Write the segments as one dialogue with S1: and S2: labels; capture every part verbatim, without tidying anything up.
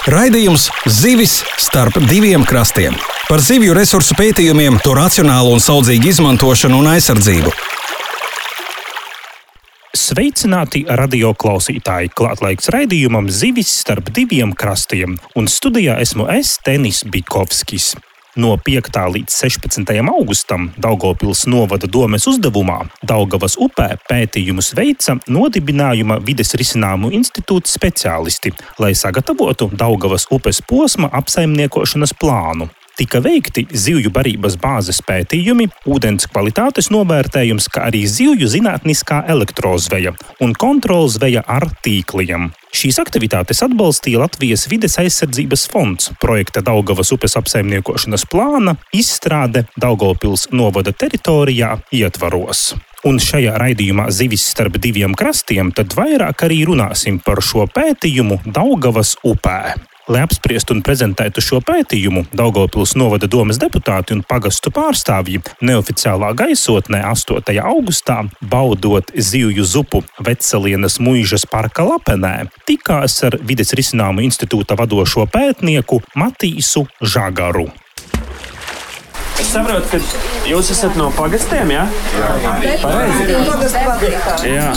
S1: Raidījums Zivis starp diviem krastiem. Par zivju resursu pētījumiem, to racionālu un saudzīgu izmantošanu un aizsardzību.
S2: Sveicināti radioklausītāji! Klātlaiks raidījumam Zivis starp diviem krastiem. Un studijā esmu es, Tenis Bikovskis. No piektā līdz sešpadsmitajam augustam Daugavpils novada domes uzdevumā Daugavas upē pētījumus veica nodibinājuma vides risinājumu institūta speciālisti, lai sagatavotu Daugavas upes posma apsaimniekošanas plānu. Tika veikti zivju barības bāzes pētījumi, ūdens kvalitātes novērtējums, kā arī zivju zinātniskā elektrozveja un kontrolzveja ar tīkliem. Šīs aktivitātes atbalstīja Latvijas vides aizsardzības fonds projekta Daugavas upes apsaimniekošanas plāna izstrāde Daugavpils novada teritorijā ietvaros. Un šajā raidījumā Zivis starp diviem krastiem tad vairāk arī runāsim par šo pētījumu Daugavas upē. Lai apspriestu un prezentētu šo pētījumu, Daugavpils novada domes deputāti un pagastu pārstāvji neoficiālā gaisotnē astotajā augustā, baudot zivju zupu Vecelienas muižas parka Lapenē, tikās ar vides risinājumu institūta vadošo pētnieku Matīsu Žagaru.
S3: Es saprotu, ka jūs esat no pagastiem, jā? Jā. Pareizi? Jā.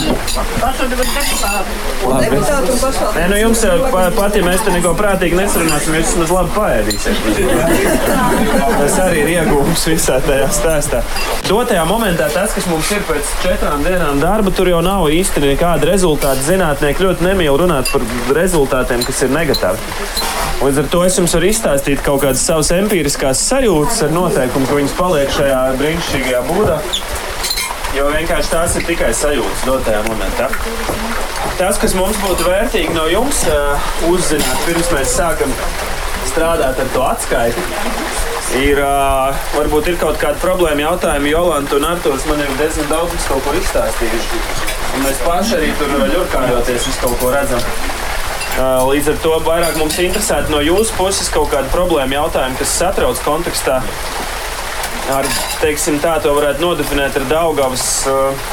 S3: Labi. Nē, nu jums pat, ja mēs te neko prātīgi nesarunāsim, jūs esat labi paēdīsiet. Tas arī ir iegūms visā tajā stāstā. Dotajā momentā tas, kas mums ir pēc četrām dienām darba, tur jau nav īsti nekāda rezultāta. Zinātnieki ļoti nemīl runāt par rezultātiem, kas ir negatīvi. Līdz ar to es jums varu izstāstīt kaut kādas savas empiriskās sajūtas ar noteikumu, ka viņas paliek šajā brīnišķīgajā būdā, jo vienkārši tās ir tikai sajūtas dotajā momentā. Tas, kas mums būtu vērtīgi no jums uh, uzzināt, pirms mēs sākam strādāt ar to atskaiti, ir, uh, varbūt ir kaut kāda problēma jautājumi. Jolanta un Arturs man ir diezgan daudz kaut ko izstāstījuši, un mēs paši arī tur ļurkājoties visu kaut ko redzam. Līdz ar to vairāk mums interesētu no jūsu puses kaut kāda problēma jautājuma, kas satrauc kontekstā ar, teiksim tā, to varētu nodefinēt ar Daugavas uh,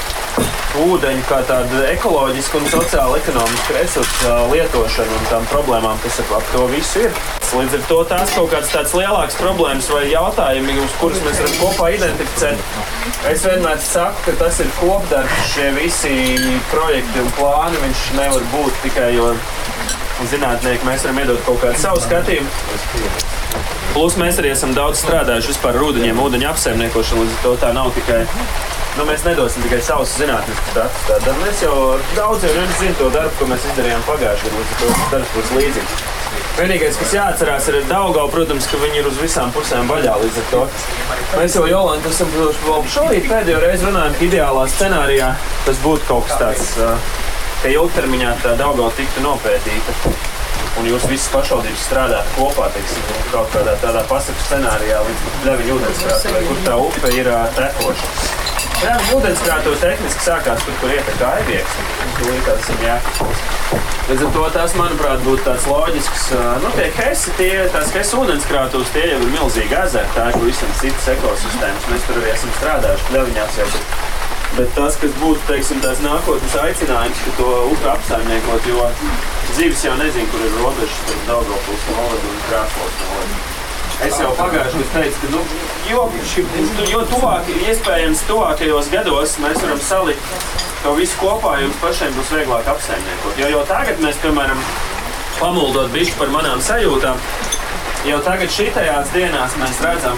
S3: ūdeņu kā tādu ekoloģisku un sociāli-ekonomisku resursu uh, lietošanu un tām problēmām, kas ap to visu ir. Līdz ar to tās kaut kāds tāds lielāks problēmas vai jautājumi, uz kurus mēs varam kopā identificēt. Es vienmēr saku, ka tas ir kopdarbs, šie visi projekti un plāni, viņš nevar būt tikai, jo zinātnieki mēs varam iedot kaut kādu savu skatījumu. Plus mēs arī esam daudz strādājuši vispār ar ūdeņiem, ūdeņu apsaimniekošanu, līdz ar to tā nav tikai, nu mēs nedosim tikai savus zinātniskus datus. Tātad mēs jau daudz jau zinu to darbu, ko mēs izdarījām pagājušajā gadā, līdz ar to tas darbs būs līdzīgs. Vienīgais, kas jāatcerās, ir Daugavu, protams, ka viņi ir uz visām pusēm vaļā līdz ar to. Mēs jau Jolanta esam vēl šorīt pēdējo reizi runājam, ka ideālā scenārijā tas būtu kaut kas tāds, ka ilgtermiņā tā Daugava tiktu nopētīta. Un jūs visas pašvaldības strādāt kopā, teiksim, kaut kādā tādā pasaku scenārijā līdz Ļeviņu ūdenskrātuvē, kur tā upe ir tekoša. Ļeviņu ūdenskrātuve tehniski sākās tur, kur ietek Aivieks, tur likās esam Jēkabpils. Līdz ar to tas, manuprāt, būtu tāds loģisks, nu tie hesi, tie, tās hesi ūdenskrātuves, tie jau ir milzīgi ezeri, tā ir visam citas ekosistēmas, mēs tur arī esam strādājuši Ļeviņās jau. Bet tas, kas būtu, teiksim, tās nākotnes aicinājums, ka to upi apsaimniekot, jo zivis jau nezinu, kur ir robežas starp Daugavpils novadu un Krāslavas novadu. Es jau pagājuši, kas teicu, ka, nu, jo, jo tuvāk, iespējams, tuvākajos gados mēs varam salikt to visu kopā, jums pašiem būs vieglāk apsaimniekot. Jo, jo tagad mēs, piemēram, pamuldot bišķi par manām sajūtām, jau tagad šitajās dienās mēs redzam,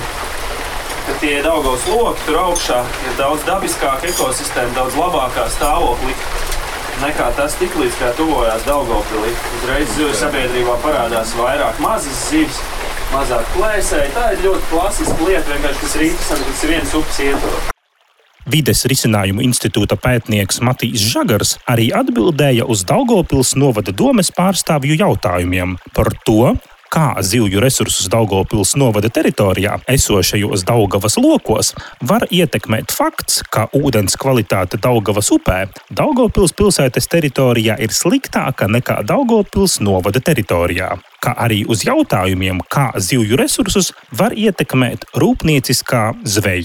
S3: ka tie Daugavas loki tur augšā ir daudz dabiskāka ekosistēma, daudz labākā stāvoklī nekā tas tiklīdz, kā tuvojās Daugavpilī. Uzreiz zivju sabiedrībā parādās vairāk mazas zivis, mazāk plēsēji. Tā ir ļoti klasiska lieta, vienkārši tas ir interesanti, tas ir viens upes ietvaros.
S2: Vides risinājumu institūta pētnieks Matīs Žagars arī atbildēja uz Daugavpils novada domes pārstāvju jautājumiem par to, kā zivju resursus Daugavpils novada teritorijā esošajos Daugavas lokos var ietekmēt fakts, ka ūdens kvalitāte Daugavas upē Daugavpils pilsētas teritorijā ir sliktāka nekā Daugavpils novada teritorijā, kā arī uz jautājumiem, kā zivju resursus var ietekmēt rūpnieciskā zveja.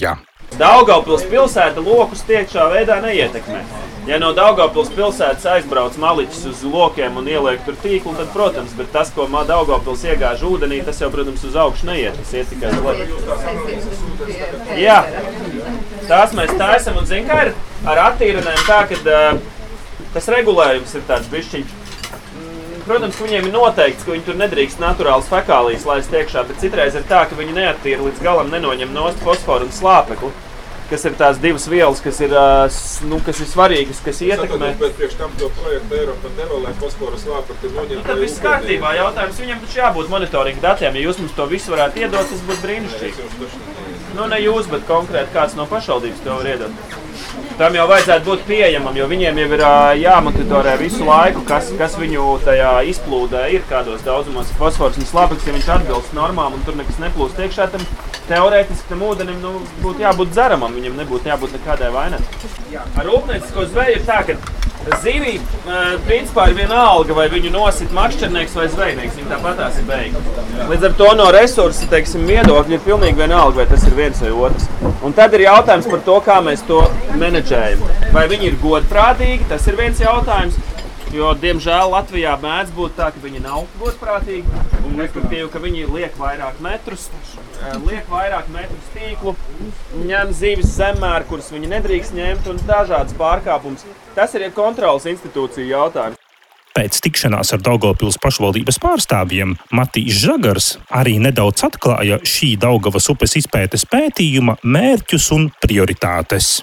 S3: Daugavpils pilsēta lokus tiešā veidā neietekmē. Ja no Daugavpils pilsētas aizbrauc maliķis uz lokiem un ieliek tur tīklu, tad, protams, bet tas, ko Daugavpils iegāž ūdenī, tas jau, protams, uz augšu neiet. Tas iet tikai uz leju. Jā, tās mēs taisam un zin, kā ir ar attīrunēm tā, ka uh, tas regulējums ir tāds bišķiņš. Protams, ka viņiem ir noteikts, ka viņi tur nedrīkst naturāls fekālijas laist iekšā, bet citreiz ir tā, ka viņi neattīra līdz galam nenoņem nost fosforu un slāpekli, kas ir tās divas vielas, kas ir, nu, kas ir svarīgas, kas ietekmē.
S4: Bet priekš tam to projektu Eiropa nevēlē fosforu slāpekli noņemt.
S3: Nu, tad viss kārtībā. Jautājums viņam taču jābūt monitoringa datiem. Ja jūs mums to visu varētu iedot, tas būtu brīnišķīgi. Nu, ne jūs, bet konkrēti kāds no pašvaldības to var iedot. Tam jau vajadzētu būt pieejamam, jo viņiem jau ir jāmonitorē visu laiku, kas, kas viņu tajā izplūdē ir, kādos daudzumos ir fosfors un slāpeklis, ja viņš atbilst normām un tur nekas neplūst iekšā, tam teorētiski tam ūdenim nu, būtu jābūt dzeramam, viņam nebūtu jābūt nekādai vainai. Ar rūpniecisko zveju ir tā, ka zivī principā ir viena alga, vai viņu nosit makšķernieks vai zvejnieks, viņa tāpatās ir beigta. Līdz ar to no resursa, teiksim, viedokļi ir pilnīgi viena alga, vai tas ir viens vai otrs. Un tad ir jautājums par to, kā mēs to menedžējam. Vai viņi ir godprātīgi, tas ir viens jautājums, jo, diemžēl, Latvijā mēdz būt tā, ka viņi nav godprātīgi, un respektīvi, ka viņi liek vairāk metrus, liek vairāk metrus tīklu, ņem zivis zemmēr, kuras viņi nedrīkst ņemt, un dažādas pārkāpums. Tas ir kontrolas institūcija jautājums.
S2: Pēc tikšanās ar Daugavpils pašvaldības pārstāvjiem Matīs Žagars arī nedaudz atklāja šī Daugavas upes izpētes pētījuma mērķus un prioritātes.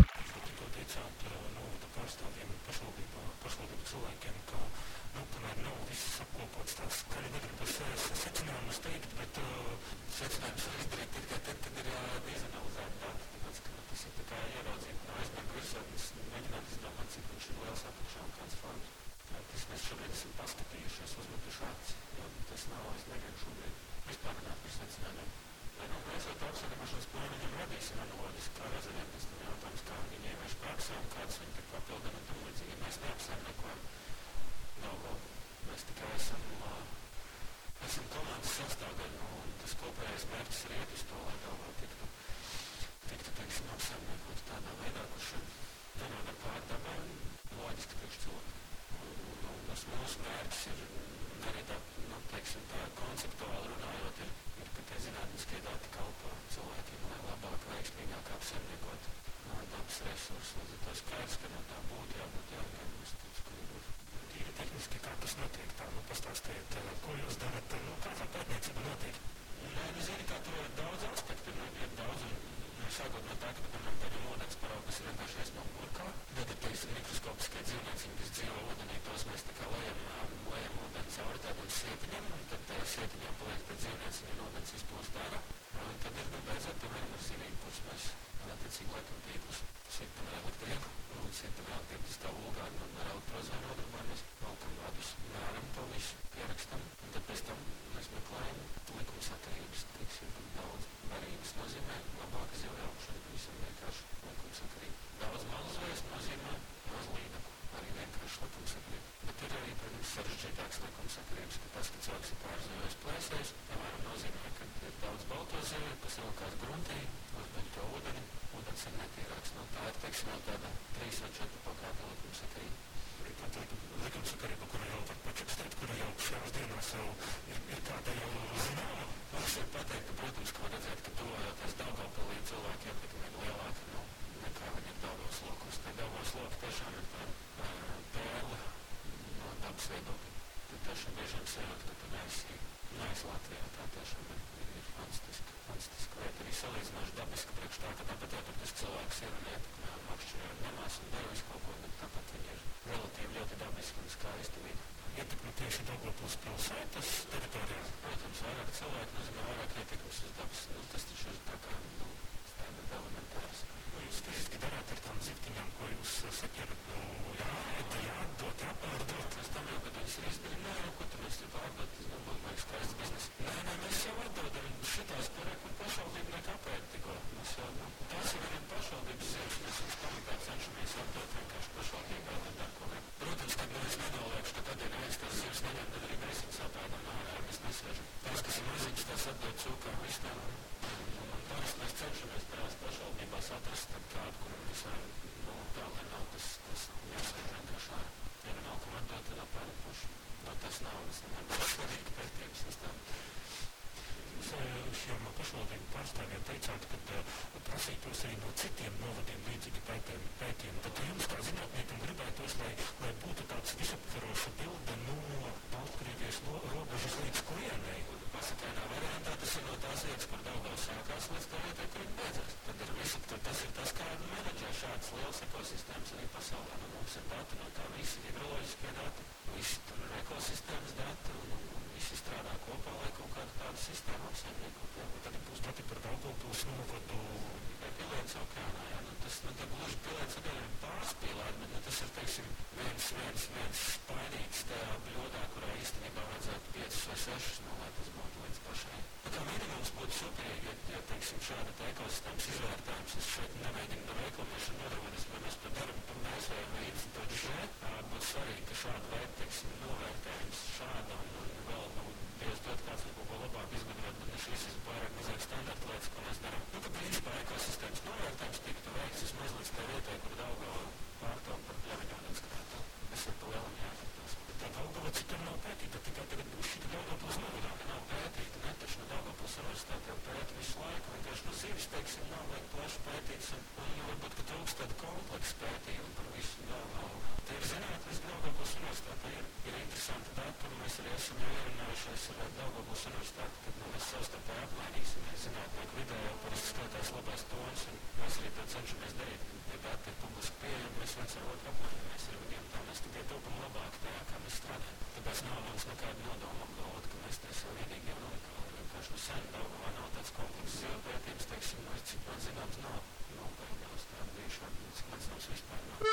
S5: izvēlās atrast kādu, kuru mēs varam, nu, tā, lai nav tas, tas jāsaka vienkārši, ja nu nav ko man dot, tad apēduši. No tas nav, es nebūtu svarīgi pētījums. Es tā, jūs šiem pašvaldību pārstāvjiem teicāt, ka prasītos arī no citiem novadiem līdzīgi pētījumi, pētījumi. Tad jums kā zinātniekam gribētos, lai, lai būtu tāds visaptveroša bilde no Baltkrievijas robežas līdz klienei. Pasakainā variantā tas ir no tās vietas, kur Daugava sākās, līdz tā vietai, kur viņa beidzās. Tad ir visi, tad tas ir tas, kā menedžē šādas lielas ekosistēmas arī pasaulē. Nu, mums ir dati no tā, visi hidroloģiskie dati, visi tur ir ekosistēmas dati, un, un visi strādā kopā, lai kaut kādu tādu sistēmu apsaimniekot. Tad būs dati par Daugavpils novadu Pilēns okeānā, jā. Nu, tas, nu, tā gluži Pilēns okeānā pārspīlēt, bet, nu, tas ir, teiksim, viens, viens, viens spainīgs tajā bļodā, kurā īstenībā vajadzētu piecus vai sešus, nu, lai tas būtu līdz pašai. Nu, kā minimums būtu superīgi, ja, ja teiksim, šāda tā ekosistēmas izvērtājums, es šeit nemēģinu ar reklamēšanu nodarboties, bet mēs to daram, pa mēs vai līdz budžē, būtu svarīgi, ka šāda veida, teiksim, novērtējums šāda un, un vēl, nu, Dievs dod kāds vai kaut ko labāk izgudrot, bet šīs ir vairāk mazāk standarta lietas, ko mēs darām. Nu, ka principā ekosistēmas novērtējums tiktu veikts vismaz līdz tā vietai, kur Daugava pārtaup par pļaviņu ūdens krātu. Tas ir pa lielam jāatrast. Tā Daugava citur nav pētīta, tikai tagad būs šita Daugavpils novadā, ka nav pētīta, ne, taču no Daugavpils universitāte jau pēta visu laiku, vienkārši no zivis, teiksim, nav vajag plaši pētīts, un, un varbūt, ka trūkst tādu kompleksu pētījumu par visu Daugavu. Tie ir zinātnes Daugavpils universitāte, ir, ir interesanti dati, un mēs arī esam jau ierunājušies ar Daugavpils universitāti, kad nu, mēs savstarpēji apmainīsimies zinātnieku vidē, jau parasti skatās labās tonas, un mēs arī to cenšamies darīt. Ja dati ir publiski pieejami, mēs viens ar otru apmainīmies ar viņiem, tā mēs tikai taupam labāk tajā, kā mēs strādājam. Tāpēc nav mums nekāda nodoma apgalvot, ka mēs te esam vienīgi un unikāli. Vienkārši no sen Daugavā nav tāds komplekss zivpētījums, teiksim, no cik man zināms nav. Nav beigās tāda bijuši, cik man zināms vispār nav.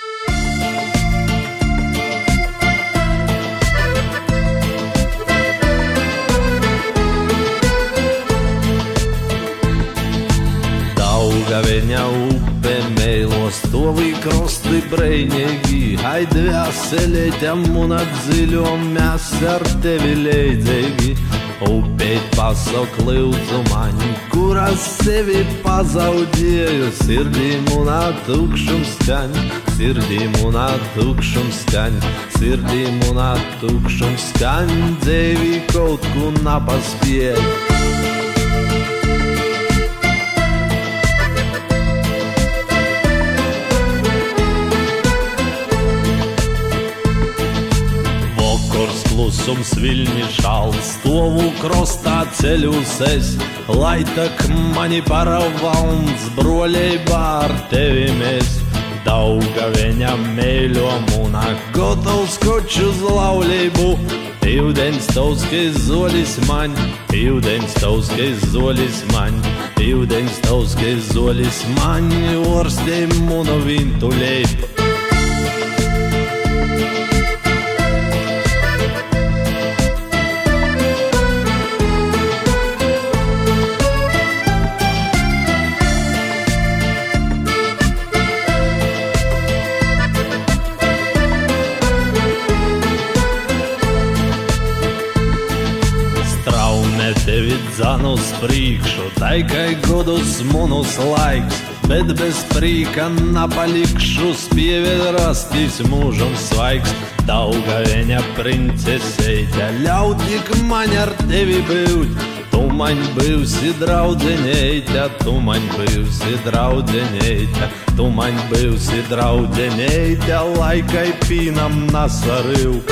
S6: Daugaveņa upe meilos stovī krosti breinīgi, haid vēseleļam un atdziļom mēs ar tevi leidzīgi. Upeit pasok lūdzu mani, kuras sevi pazaudēju, sirdīm un atukšums skaņ, sirdīm un atukšums skaņ, sirdīm un atukšums skaņ, dzēvī kaut ko napaspēju. Klusums viļņi žal, stovu krostā ceļus es, lai tak mani paravauns broļeibā ar tevi mēs. Daugaveņa meiļom un gotovs koč uz laulību, ūdens tavs, kas zolis man, ūdens tavs, kas zolis man, ūdens tavs, kas zolis man, orstiem un vintuļeib. Tevi dzanu uz priekšu, taikai godus munus laiks, bet bez prīka napalikšu, spievedrastīs mūžam svaigs. Daugaveņa princeseite, ļaut tik man ar tevi būt, tu man būsi draudzeneite, tu man būsi draudzeneite, tu man būsi draudzeneite, laikai pīnam nasarīv.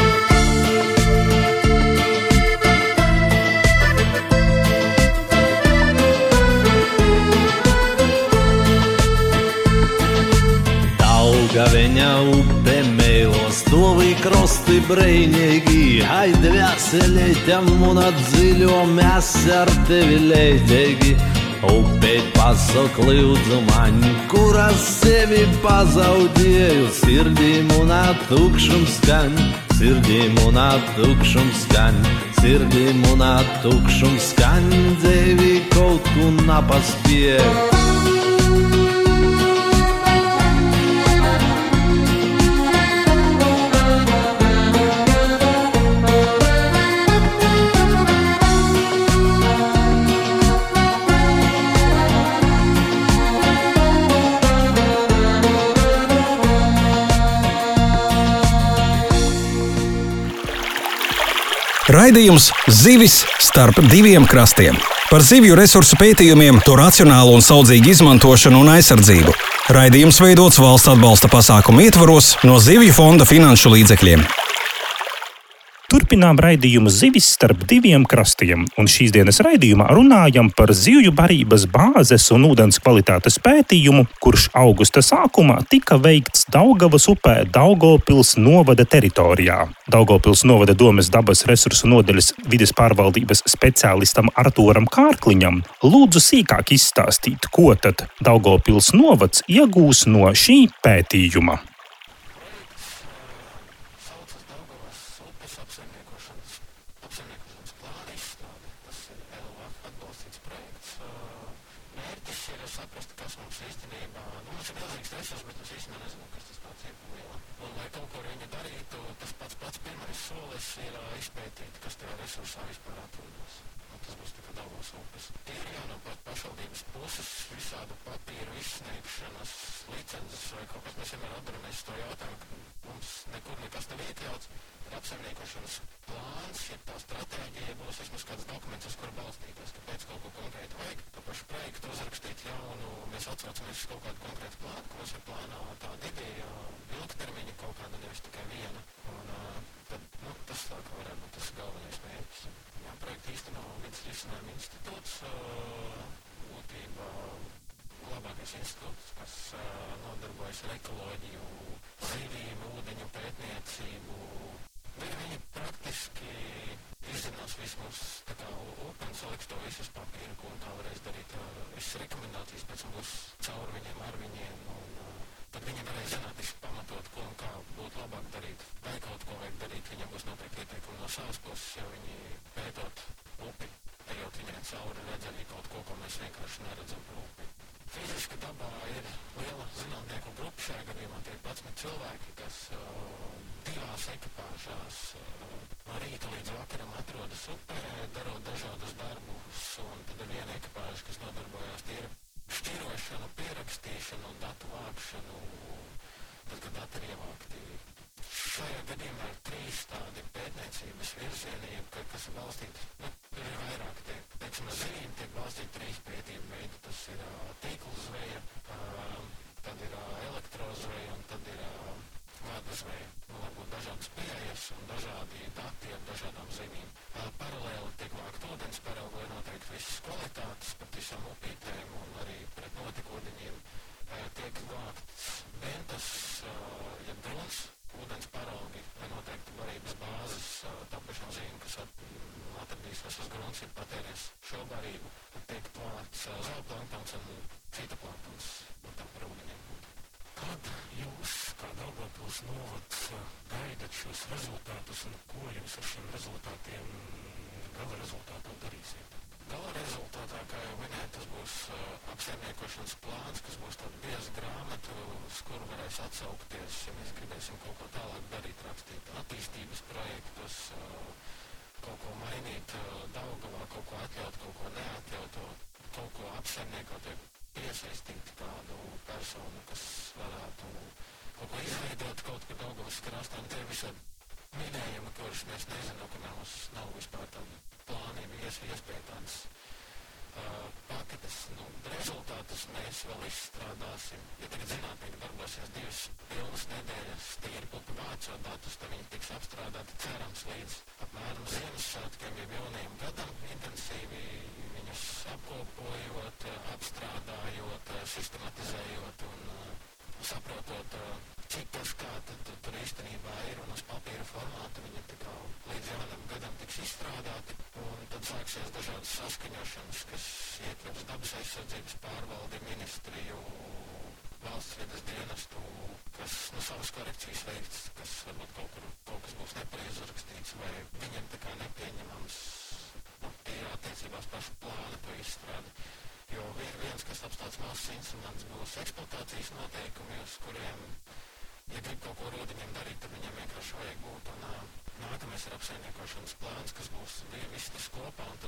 S6: Daugaveņa upe meilos stovī krosti breinīgi, haid vēseleļam un atdziļom mēs ar tevi leidzīgi. Upeit pasok lūdzu mani, kuras sevi pazaudēju, sirdīm un atukšums skaņ, sirdīm un atukšums skaņ, sirdīm un atukšums skaņ, dzēvī kaut ko napaspēju.
S1: Raidījums Zivis starp diviem krastiem. Par zivju resursu pētījumiem, to racionālu un saudzīgu izmantošanu un aizsardzību. Raidījums veidots valsts atbalsta pasākumu ietvaros no Zivju fonda finanšu līdzekļiem.
S2: Turpinām raidījumu Zivis starp diviem krastiem, un šīs dienas raidījumā runājam par zivju barības bāzes un ūdens kvalitātes pētījumu, kurš augusta sākumā tika veikts Daugavas upē Daugavpils novada teritorijā. Daugavpils novada domes dabas resursu nodaļas vides pārvaldības speciālistam Artūram Kārkliņam lūdzu sīkāk izstāstīt, ko tad Daugavpils novads iegūs no šī pētījuma.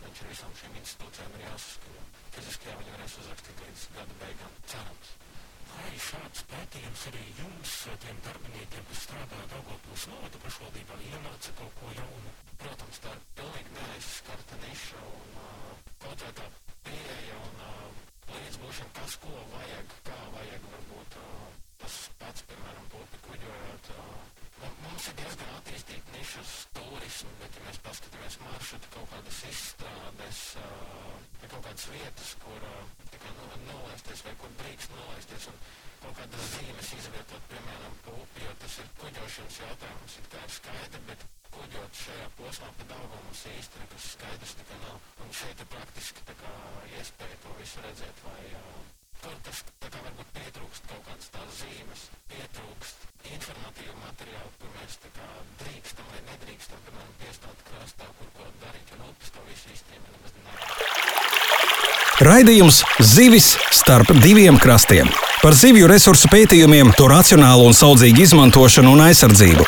S5: Fiziskajā viņi varēs uzrakstīt līdz gada beigām, cerams. Vai šāds pētījums arī jums, tiem darbiniekiem, kas strādā Daugavpils novada pašvaldībā, iemāca kaut ko jaunu? Protams, tā ir pilnīgi neaizskarta niša un uh, kaut vai tā pieeja un uh, līdzbūšana, kas ko vajag, kā vajag, varbūt uh, tas pats, piemēram, pupi kuģojot. Uh, mums ir diezgan attīstīta nišas turismu, bet ja mēs paskatāmies maršrutu, kaut kādas izstrādes, uh, kaut kādas vietas, kur uh, tikai nu, nolaisties vai kur drīkst nolaisties un kaut kādas zīmes izvietot, piemēram, pupi, jo tas ir kuģošanas jautājums, ir tā ir skaidri, bet kuģot šajā posmā pa Daugavu mums īsti nekas skaidrs tikai nav. Un šeit ir praktiski tā kā iespēja to visu redzēt, vai uh, tur tas tā kā varbūt pietrūkst kaut kādas tās zīmes, pietrūkst informatīvu materiālu, kur mēs tā kā drīkstam vai nedrīkstam, piemēram, piestāt krastā, kur ko darīt, un upes to visu īstiem nemaz nav.
S1: Raidījums Zivis starp diviem krastiem par zivju resursu pētījumiem, to racionālu un saudzīgu izmantošanu un aizsardzību.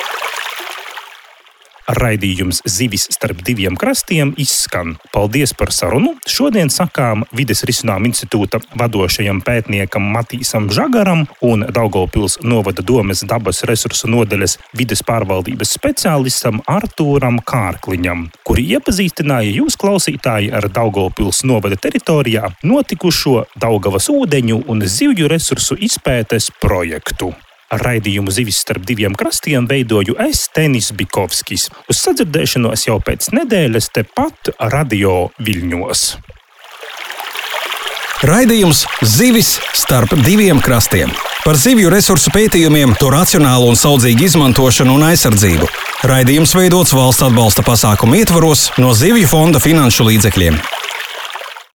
S2: Raidījums Zivis starp diviem krastiem izskan. Paldies par sarunu. Šodien sakām Vides risinājumu institūta vadošajam pētniekam Matīsam Žagaram un Daugavpils novada domes dabas resursu nodaļas vides pārvaldības speciālistam Artūram Kārkliņam, kuri iepazīstināja jūs klausītāji ar Daugavpils novada teritorijā notikušo Daugavas ūdeņu un zivju resursu izpētes projektu. Raidījumu Zivis starp diviem krastiem veidoju es, Tenis Bikovskis. Uz sadzirdēšanos jau pēc nedēļas tepat Radio Viļņos.
S1: Raidījums Zivis starp diviem krastiem par zivju resursu pētījumiem, to racionālu un saudzīgu izmantošanu un aizsardzību. Raidījums veidots valsts atbalsta pasākumu ietvaros no Zivju fonda finanšu līdzekļiem.